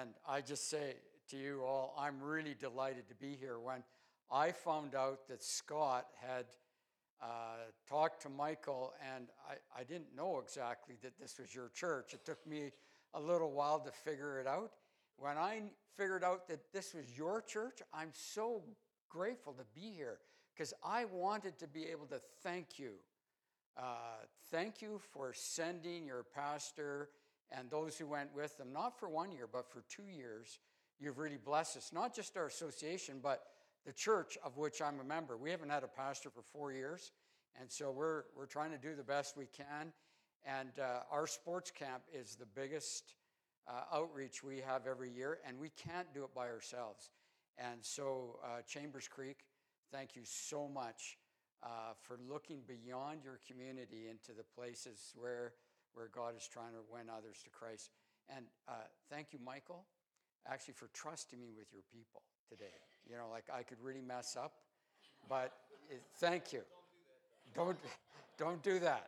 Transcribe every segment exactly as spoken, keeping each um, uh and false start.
And I just say to you all, I'm really delighted to be here. When I found out that Scott had uh, talked to Michael, and I, I didn't know exactly that this was your church. It took me a little while to figure it out. When I figured out that this was your church, I'm so grateful to be here because I wanted to be able to thank you. Uh, thank you for sending your pastor and those who went with them, not for one year, but for two years. You've really blessed us, not just our association, but the church of which I'm a member. We haven't had a pastor for four years, and so we're we're trying to do the best we can. And uh, our sports camp is the biggest uh, outreach we have every year, and we can't do it by ourselves. And so uh, Chambers Creek, thank you so much uh, for looking beyond your community into the places where where God is trying to win others to Christ. And uh, thank you, Michael, actually for trusting me with your people today. You know, like I could really mess up, but it, thank you. Don't, don't do that.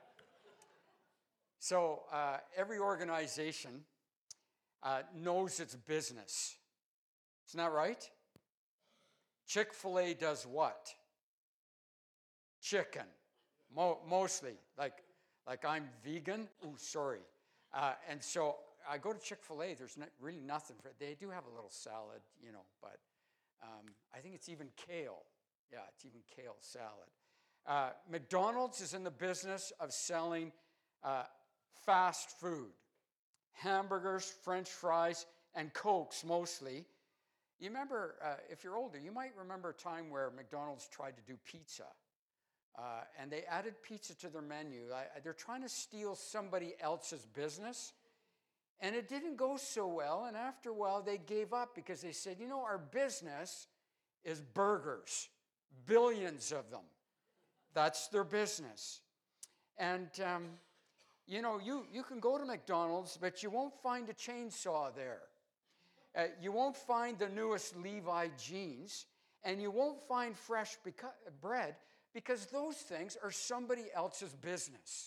So uh, every organization uh, knows its business. Isn't that right? Chick-fil-A does what? Chicken, Mo- mostly. Like, like I'm vegan. Ooh, sorry. Uh, and so I go to Chick-fil-A. There's not, really nothing for it. They do have a little salad, you know, but um, I think it's even kale. Yeah, it's even kale salad. Uh, McDonald's is in the business of selling uh, fast food, hamburgers, French fries, and Cokes mostly. You remember, uh, if you're older, you might remember a time where McDonald's tried to do pizza. Uh, and they added pizza to their menu. I, they're trying to steal somebody else's business. And it didn't go so well. And after a while, they gave up because they said, you know, our business is burgers, billions of them. That's their business. And, um, you know, you, you can go to McDonald's, but you won't find a chainsaw there. Uh, you won't find the newest Levi jeans, and you won't find fresh beca- bread because those things are somebody else's business.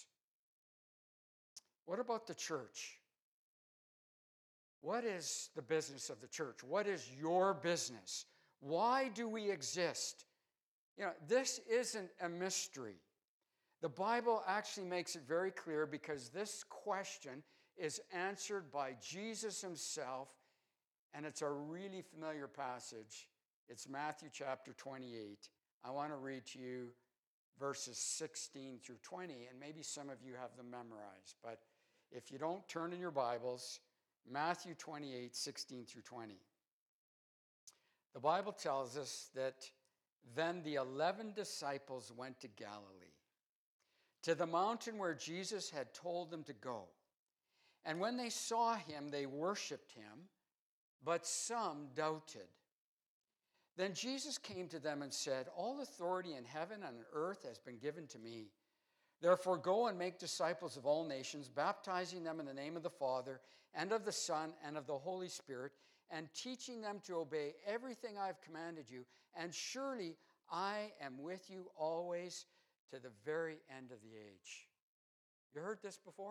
What about the church? What is the business of the church? What is your business? Why do we exist? You know, this isn't a mystery. The Bible actually makes it very clear because this question is answered by Jesus himself, and it's a really familiar passage. It's Matthew chapter twenty-eight. I want to read to you verses sixteen through twenty, and maybe some of you have them memorized. But if you don't, turn in your Bibles, Matthew twenty-eight, sixteen through twenty. The Bible tells us that then the eleven disciples went to Galilee, to the mountain where Jesus had told them to go. And when they saw him, they worshiped him, but some doubted. Then Jesus came to them and said, all authority in heaven and on earth has been given to me. Therefore go and make disciples of all nations, baptizing them in the name of the Father and of the Son and of the Holy Spirit, and teaching them to obey everything I've commanded you. And surely I am with you always to the very end of the age. You heard this before?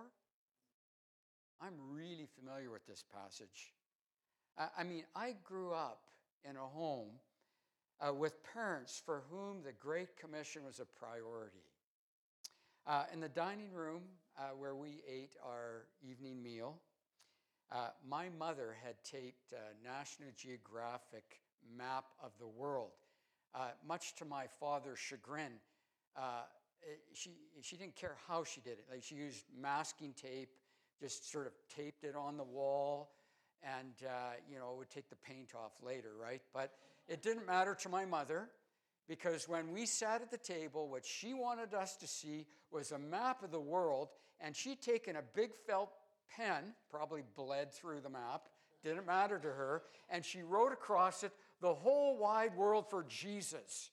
I'm really familiar with this passage. I mean, I grew up in a home uh, with parents for whom the Great Commission was a priority. Uh, in the dining room uh, where we ate our evening meal, uh, my mother had taped a National Geographic map of the world. Uh, much to my father's chagrin, uh, she, she didn't care how she did it. Like she used masking tape, just sort of taped it on the wall, and, uh, you know, would take the paint off later, right? But it didn't matter to my mother, because when we sat at the table, what she wanted us to see was a map of the world, and she'd taken a big felt pen, probably bled through the map, didn't matter to her, and she wrote across it, the whole wide world for Jesus.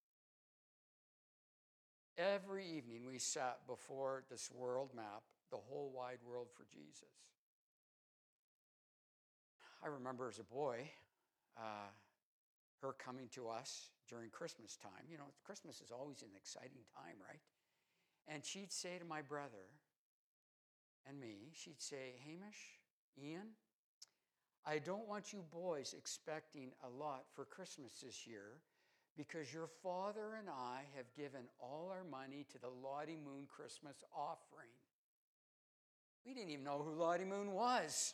Every evening we sat before this world map, the whole wide world for Jesus. I remember as a boy, uh, her coming to us during Christmas time. You know, Christmas is always an exciting time, right? And she'd say to my brother and me, she'd say, Hamish, Ian, I don't want you boys expecting a lot for Christmas this year because your father and I have given all our money to the Lottie Moon Christmas offering. We didn't even know who Lottie Moon was.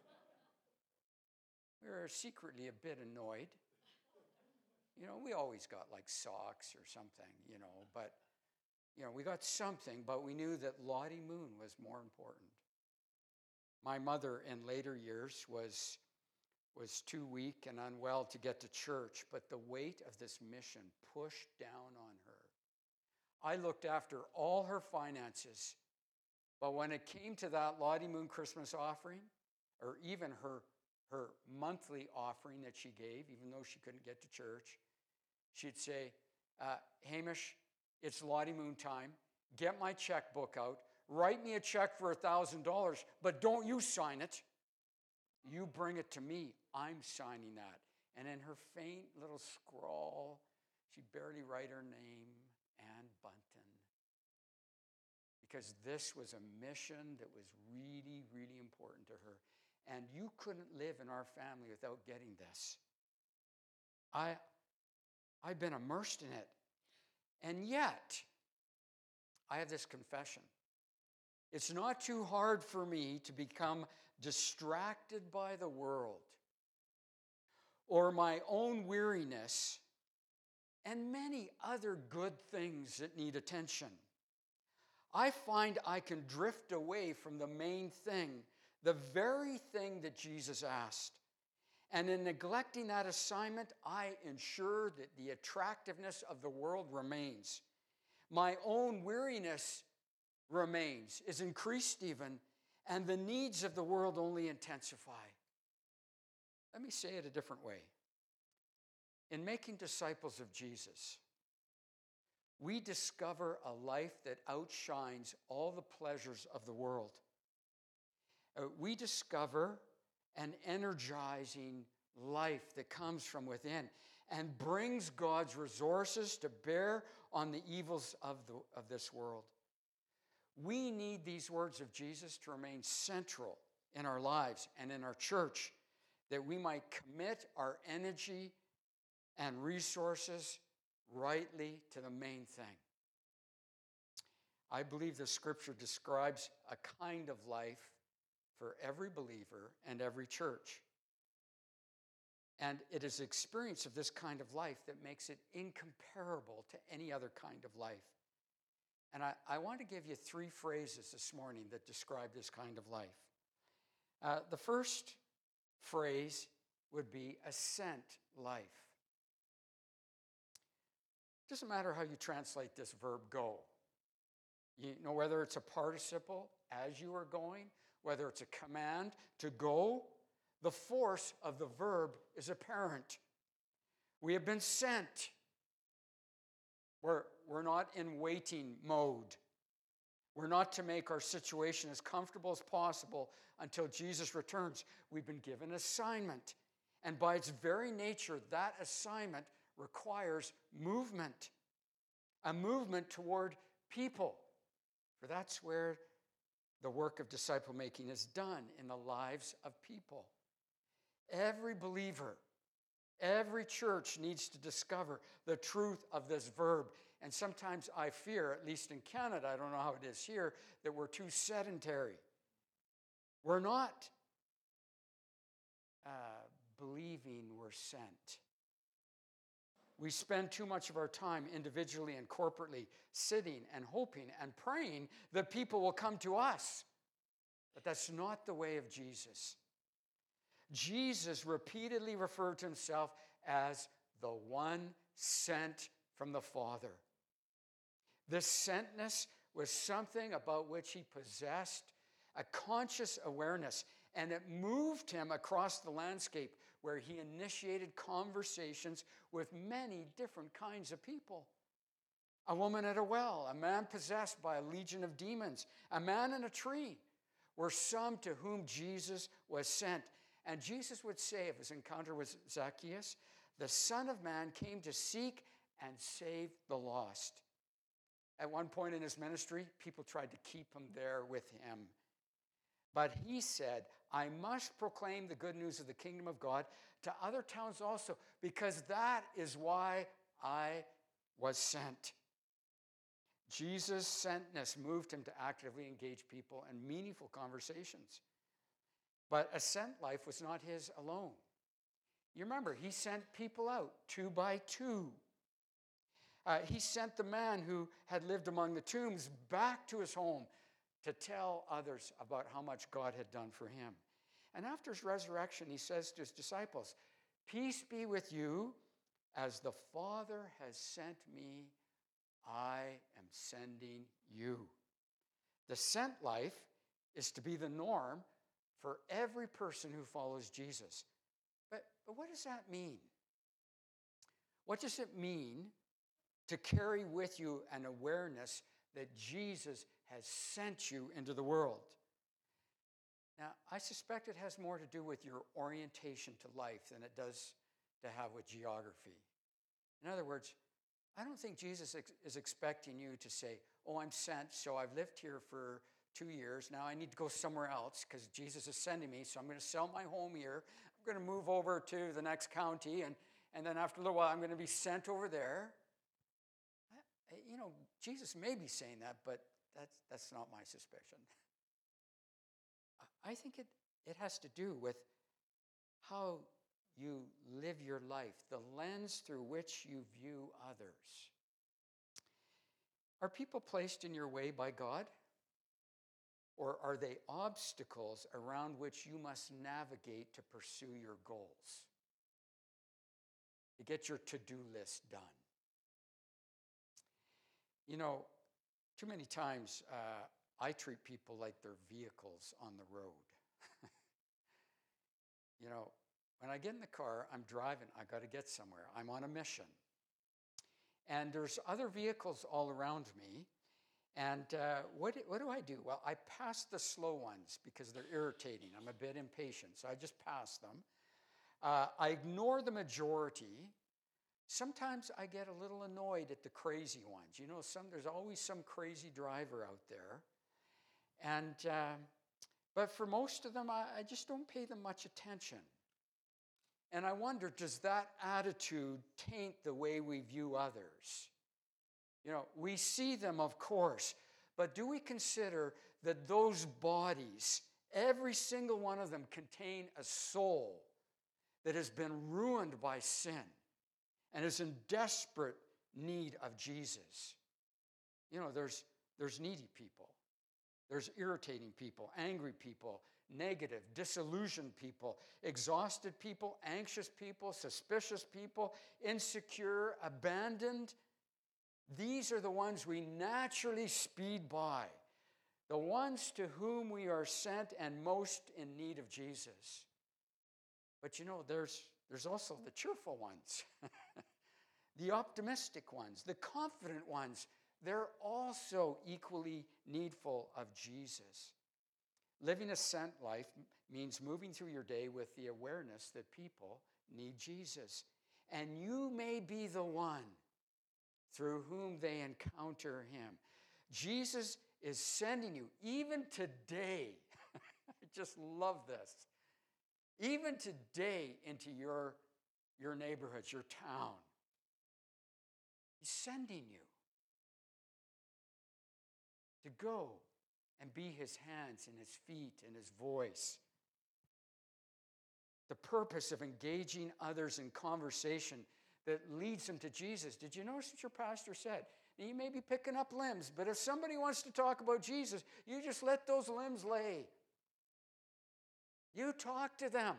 We were secretly a bit annoyed. You know, we always got like socks or something, you know, but, you know, we got something, but we knew that Lottie Moon was more important. My mother in later years was, was too weak and unwell to get to church, but the weight of this mission pushed down on her. I looked after all her finances, but when it came to that Lottie Moon Christmas offering, or even her, her monthly offering that she gave, even though she couldn't get to church, she'd say, uh, Hamish, it's Lottie Moon time. Get my checkbook out. Write me a check for one thousand dollars, but don't you sign it. You bring it to me. I'm signing that. And in her faint little scrawl, she'd barely write her name, Ann Bunton. Because this was a mission that was really, really important to her. And you couldn't live in our family without getting this. I, I've been immersed in it. And yet, I have this confession. It's not too hard for me to become distracted by the world or my own weariness and many other good things that need attention. I find I can drift away from the main thing, the very thing that Jesus asked. And in neglecting that assignment, I ensure that the attractiveness of the world remains. My own weariness remains, is increased even, and the needs of the world only intensify. Let me say it a different way. In making disciples of Jesus, we discover a life that outshines all the pleasures of the world. Uh, we discover an energizing life that comes from within and brings God's resources to bear on the evils of, the, of this world. We need these words of Jesus to remain central in our lives and in our church, that we might commit our energy and resources rightly to the main thing. I believe the scripture describes a kind of life for every believer and every church. And it is the experience of this kind of life that makes it incomparable to any other kind of life. And I, I want to give you three phrases this morning that describe this kind of life. Uh, the first phrase would be a sent life. It doesn't matter how you translate this verb go. You know, whether it's a participle, as you are going, whether it's a command to go, the force of the verb is apparent. We have been sent. We're, we're not in waiting mode. We're not to make our situation as comfortable as possible until Jesus returns. We've been given an assignment. And by its very nature, that assignment requires movement. A movement toward people. For that's where the work of disciple making is done, in the lives of people. Every believer, every church needs to discover the truth of this verb. And sometimes I fear, at least in Canada, I don't know how it is here, that we're too sedentary. We're not uh, believing we're sent. We spend too much of our time individually and corporately sitting and hoping and praying that people will come to us. But that's not the way of Jesus. Jesus repeatedly referred to himself as the one sent from the Father. This sentness was something about which he possessed a conscious awareness, and it moved him across the landscape where he initiated conversations with many different kinds of people. A woman at a well, a man possessed by a legion of demons, a man in a tree were some to whom Jesus was sent. And Jesus would say of his encounter with Zacchaeus, the Son of Man came to seek and save the lost. At one point in his ministry, people tried to keep him there with him. But he said, I must proclaim the good news of the kingdom of God to other towns also, because that is why I was sent. Jesus' sentness moved him to actively engage people in meaningful conversations. But a sent life was not his alone. You remember, he sent people out two by two. Uh, he sent the man who had lived among the tombs back to his home to tell others about how much God had done for him. And after his resurrection, he says to his disciples, peace be with you. As the Father has sent me, I am sending you. The sent life is to be the norm for every person who follows Jesus. But, but what does that mean? What does it mean to carry with you an awareness that Jesus has sent you into the world? Now, I suspect it has more to do with your orientation to life than it does to have with geography. In other words, I don't think Jesus ex- is expecting you to say, oh, I'm sent, so I've lived here for two years. Now I need to go somewhere else because Jesus is sending me, so I'm going to sell my home here. I'm going to move over to the next county, and, and then after a little while, I'm going to be sent over there. I, you know, Jesus may be saying that, but that's, that's not my suspicion. I think it, it has to do with how you live your life, the lens through which you view others. Are people placed in your way by God? Or are they obstacles around which you must navigate to pursue your goals? To get your to-do list done. You know, too many times uh, I treat people like they're vehicles on the road. You know, when I get in the car, I'm driving, I got to get somewhere. I'm on a mission. And there's other vehicles all around me. And uh, what, what do I do? Well, I pass the slow ones because they're irritating. I'm a bit impatient, so I just pass them. Uh, I ignore the majority. Sometimes I get a little annoyed at the crazy ones. You know, some, there's always some crazy driver out there. And, uh, but for most of them, I, I just don't pay them much attention. And I wonder, does that attitude taint the way we view others? You know, we see them, of course, but do we consider that those bodies, every single one of them, contain a soul that has been ruined by sin and is in desperate need of Jesus? You know, there's, there's needy people. There's irritating people, angry people, negative, disillusioned people, exhausted people, anxious people, suspicious people, insecure, abandoned. These are the ones we naturally speed by, the ones to whom we are sent and most in need of Jesus. But you know, there's, there's also the cheerful ones, the optimistic ones, the confident ones. They're also equally needful of Jesus. Living a sent life means moving through your day with the awareness that people need Jesus. And you may be the one through whom they encounter him. Jesus is sending you, even today, I just love this, even today into your, your neighborhoods, your town. He's sending you to go and be his hands and his feet and his voice. The purpose of engaging others in conversation that leads them to Jesus. Did you notice what your pastor said? Now, you may be picking up limbs, but if somebody wants to talk about Jesus, you just let those limbs lay. You talk to them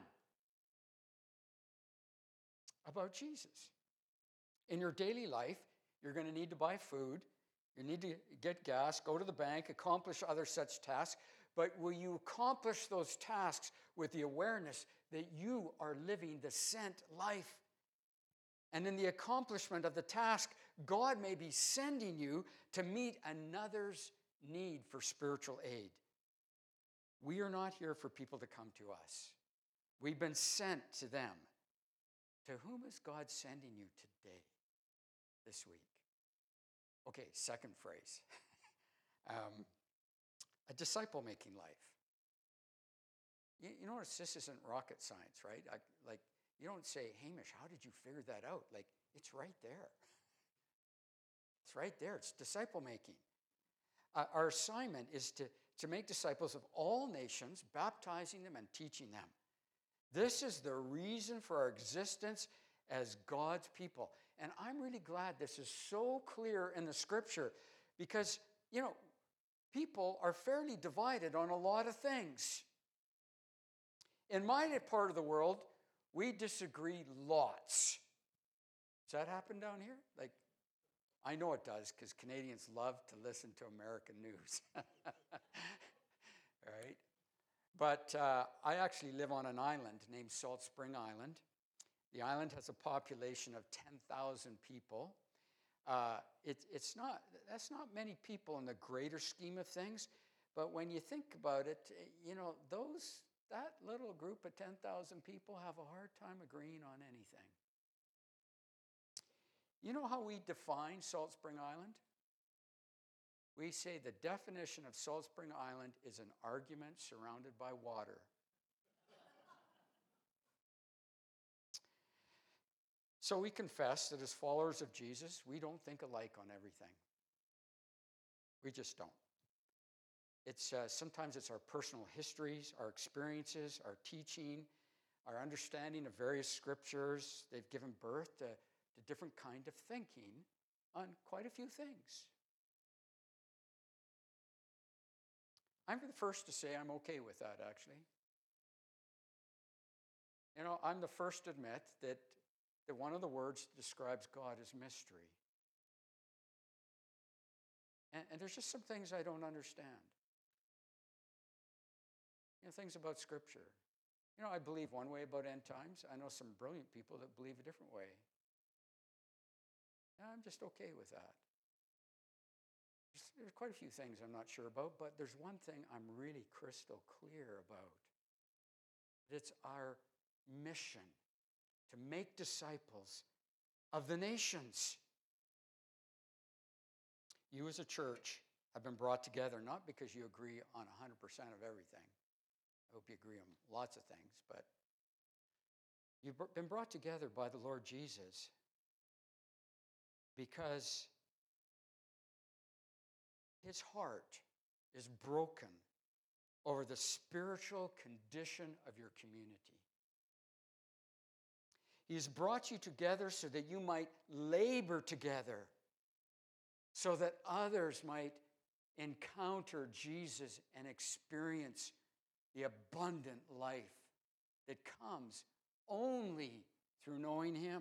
about Jesus. In your daily life, you're going to need to buy food. You need to get gas, go to the bank, accomplish other such tasks. But will you accomplish those tasks with the awareness that you are living the sent life? And in the accomplishment of the task, God may be sending you to meet another's need for spiritual aid. We are not here for people to come to us. We've been sent to them. To whom is God sending you today, this week? Okay, second phrase. um, a disciple-making life. You, you notice this isn't rocket science, right? I, like, you don't say, Hamish, how did you figure that out? Like, it's right there. It's right there. It's disciple making. Uh, our assignment is to, to make disciples of all nations, baptizing them and teaching them. This is the reason for our existence as God's people. And I'm really glad this is so clear in the scripture because, you know, people are fairly divided on a lot of things. In my part of the world, we disagree lots. Does that happen down here? Like, I know it does because Canadians love to listen to American news. Right? But uh, I actually live on an island named Salt Spring Island. The island has a population of ten thousand people. Uh, it, it's not, that's not many people in the greater scheme of things, but when you think about it, you know, those, that little group of ten thousand people have a hard time agreeing on anything. You know how we define Salt Spring Island? We say the definition of Salt Spring Island is an argument surrounded by water. So we confess that as followers of Jesus, we don't think alike on everything. We just don't. It's uh, sometimes it's our personal histories, our experiences, our teaching, our understanding of various scriptures. They've given birth to, to different kind of thinking on quite a few things. I'm the first to say I'm okay with that, actually. You know, I'm the first to admit that, that one of the words that describes God is mystery. And, and there's just some things I don't understand. You know, things about Scripture. You know, I believe one way about end times. I know some brilliant people that believe a different way. And I'm just okay with that. There's quite a few things I'm not sure about, but there's one thing I'm really crystal clear about. It's our mission to make disciples of the nations. You as a church have been brought together not because you agree on one hundred percent of everything. I hope you agree on lots of things, but you've been brought together by the Lord Jesus because his heart is broken over the spiritual condition of your community. He has brought you together so that you might labor together, so that others might encounter Jesus and experience the abundant life that comes only through knowing him.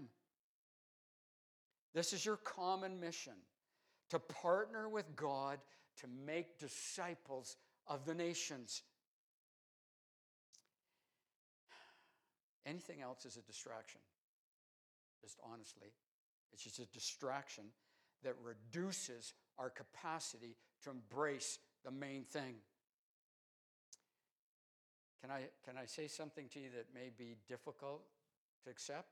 This is your common mission, to partner with God to make disciples of the nations. Anything else is a distraction. Just honestly, it's just a distraction that reduces our capacity to embrace the main thing. Can I, can I say something to you that may be difficult to accept?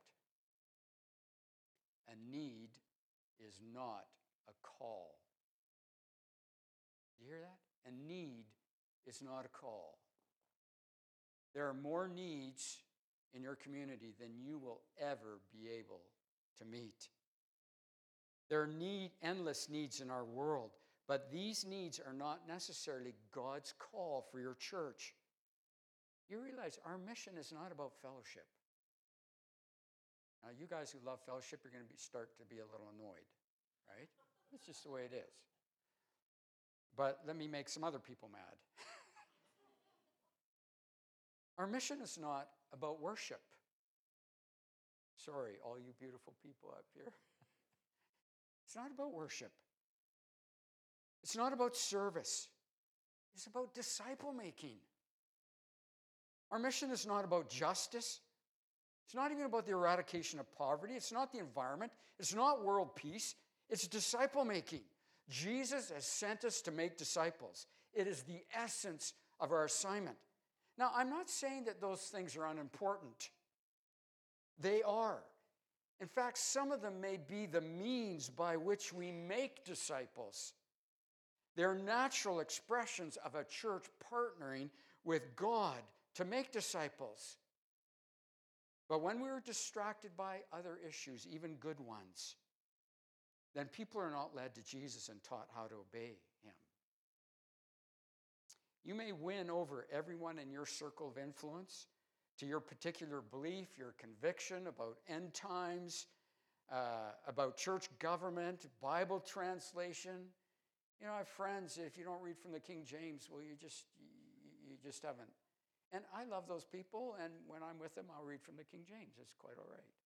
A need is not a call. Do you hear that? A need is not a call. There are more needs in your community than you will ever be able to meet. There are need, endless needs in our world, but these needs are not necessarily God's call for your church. You realize our mission is not about fellowship. Now, you guys who love fellowship, you're going to be, start to be a little annoyed, right? It's just the way it is. But let me make some other people mad. Our mission is not about worship. Sorry, all you beautiful people up here. It's not about worship. It's not about service. It's about disciple making. Our mission is not about justice. It's not even about the eradication of poverty. It's not the environment. It's not world peace. It's disciple making. Jesus has sent us to make disciples. It is the essence of our assignment. Now, I'm not saying that those things are unimportant. They are. In fact, some of them may be the means by which we make disciples. They're natural expressions of a church partnering with God to make disciples. But when we're distracted by other issues, even good ones, then people are not led to Jesus and taught how to obey him. You may win over everyone in your circle of influence to your particular belief, your conviction about end times, uh, about church government, Bible translation. You know, I have friends, if you don't read from the King James, well, you just, you, you just haven't. And I love those people, and when I'm with them, I'll read from the King James. It's quite all right.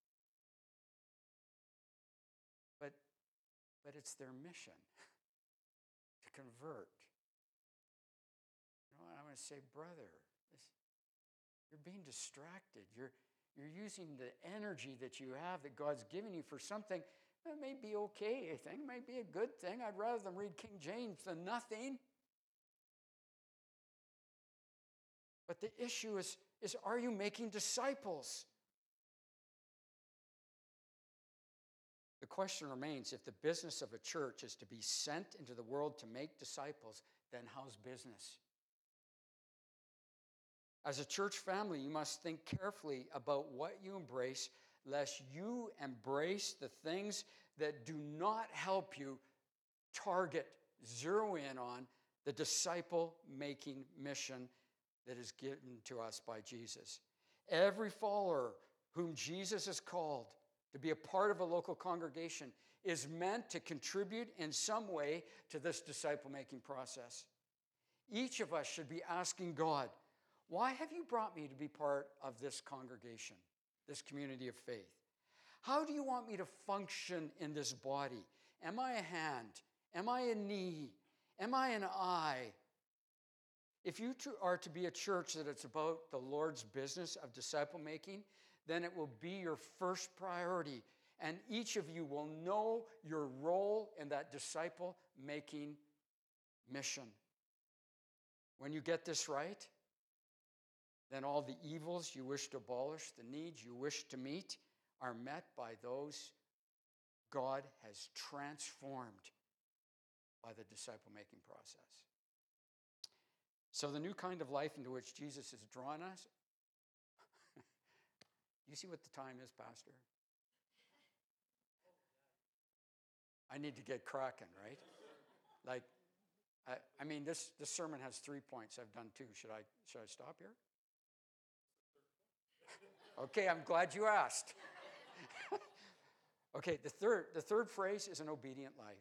But, but it's their mission to convert. You know, I want to say, brother, this, you're being distracted. You're, you're using the energy that you have that God's given you for something that may be okay, I think. It may be a good thing. I'd rather them read King James than nothing. But the issue is, is are you making disciples? The question remains, if the business of a church is to be sent into the world to make disciples, then how's business? As a church family, you must think carefully about what you embrace, lest you embrace the things that do not help you target, zero in on the disciple-making mission that is given to us by Jesus. Every follower whom Jesus has called to be a part of a local congregation is meant to contribute in some way to this disciple-making process. Each of us should be asking God, why have you brought me to be part of this congregation, this community of faith? How do you want me to function in this body? Am I a hand? Am I a knee? Am I an eye? If you are to be a church that it's about the Lord's business of disciple making, then it will be your first priority. And each of you will know your role in that disciple making mission. When you get this right, then all the evils you wish to abolish, the needs you wish to meet, are met by those God has transformed by the disciple making process. So the new kind of life into which Jesus has drawn us, do you see what the time is, Pastor? I need to get cracking, right? Like, I, I mean, this, this sermon has three points. I've done two. Should I, should I stop here? Okay, I'm glad you asked. Okay, the third, the third phrase is an obedient life.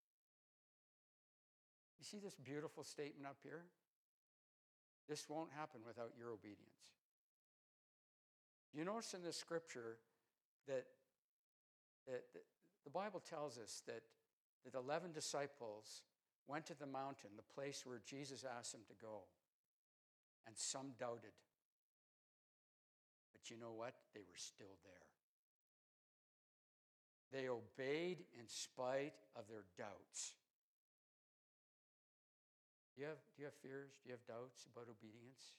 You see this beautiful statement up here? This won't happen without your obedience. You notice in this scripture that, that, that the Bible tells us that, that eleven disciples went to the mountain, the place where Jesus asked them to go, and some doubted. But you know what? They were still there. They obeyed in spite of their doubts. Do you have, do you have fears? Do you have doubts about obedience?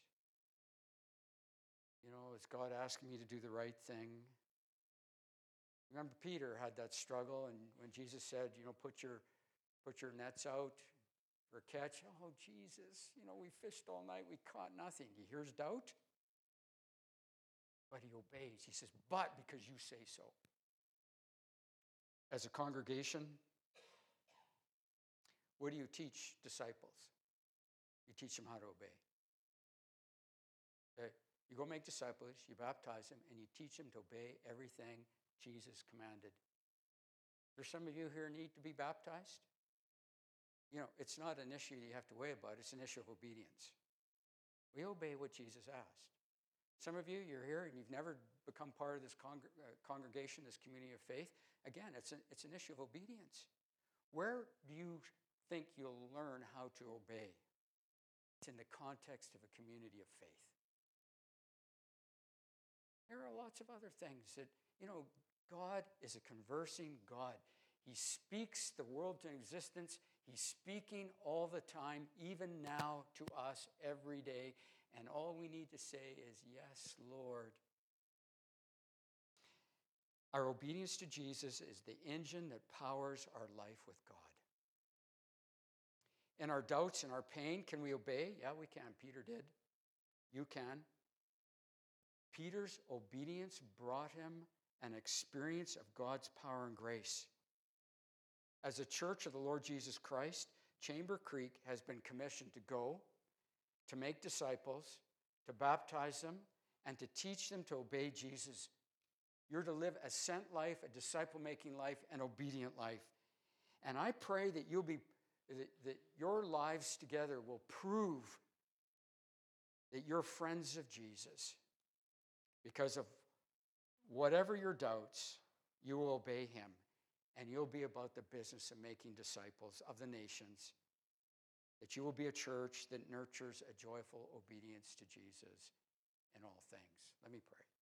You know, is God asking me to do the right thing? Remember, Peter had that struggle, and when Jesus said, you know, put your, put your nets out for a catch. Oh, Jesus, you know, we fished all night, we caught nothing. He hears doubt, but he obeys. He says, but because you say so. As a congregation, what do you teach disciples? You teach them how to obey. Okay? You go make disciples, you baptize them, and you teach them to obey everything Jesus commanded. There's some of you here who need to be baptized. You know, it's not an issue you have to worry about. It's an issue of obedience. We obey what Jesus asked. Some of you, you're here and you've never become part of this con- uh, congregation, this community of faith. Again, it's, a, it's an issue of obedience. Where do you think you'll learn how to obey? It's in the context of a community of faith. There are lots of other things that, you know, God is a conversing God. He speaks the world to existence. He's speaking all the time, even now to us every day. And all we need to say is, yes, Lord. Our obedience to Jesus is the engine that powers our life with God. In our doubts and our pain, can we obey? Yeah, we can. Peter did. You can. Peter's obedience brought him an experience of God's power and grace. As a church of the Lord Jesus Christ, Chamber Creek has been commissioned to go, to make disciples, to baptize them, and to teach them to obey Jesus. You're to live a sent life, a disciple-making life, an obedient life. And I pray that you'll be, that, that your lives together will prove that you're friends of Jesus. Because of whatever your doubts, you will obey him. And you'll be about the business of making disciples of the nations. That you will be a church that nurtures a joyful obedience to Jesus in all things. Let me pray.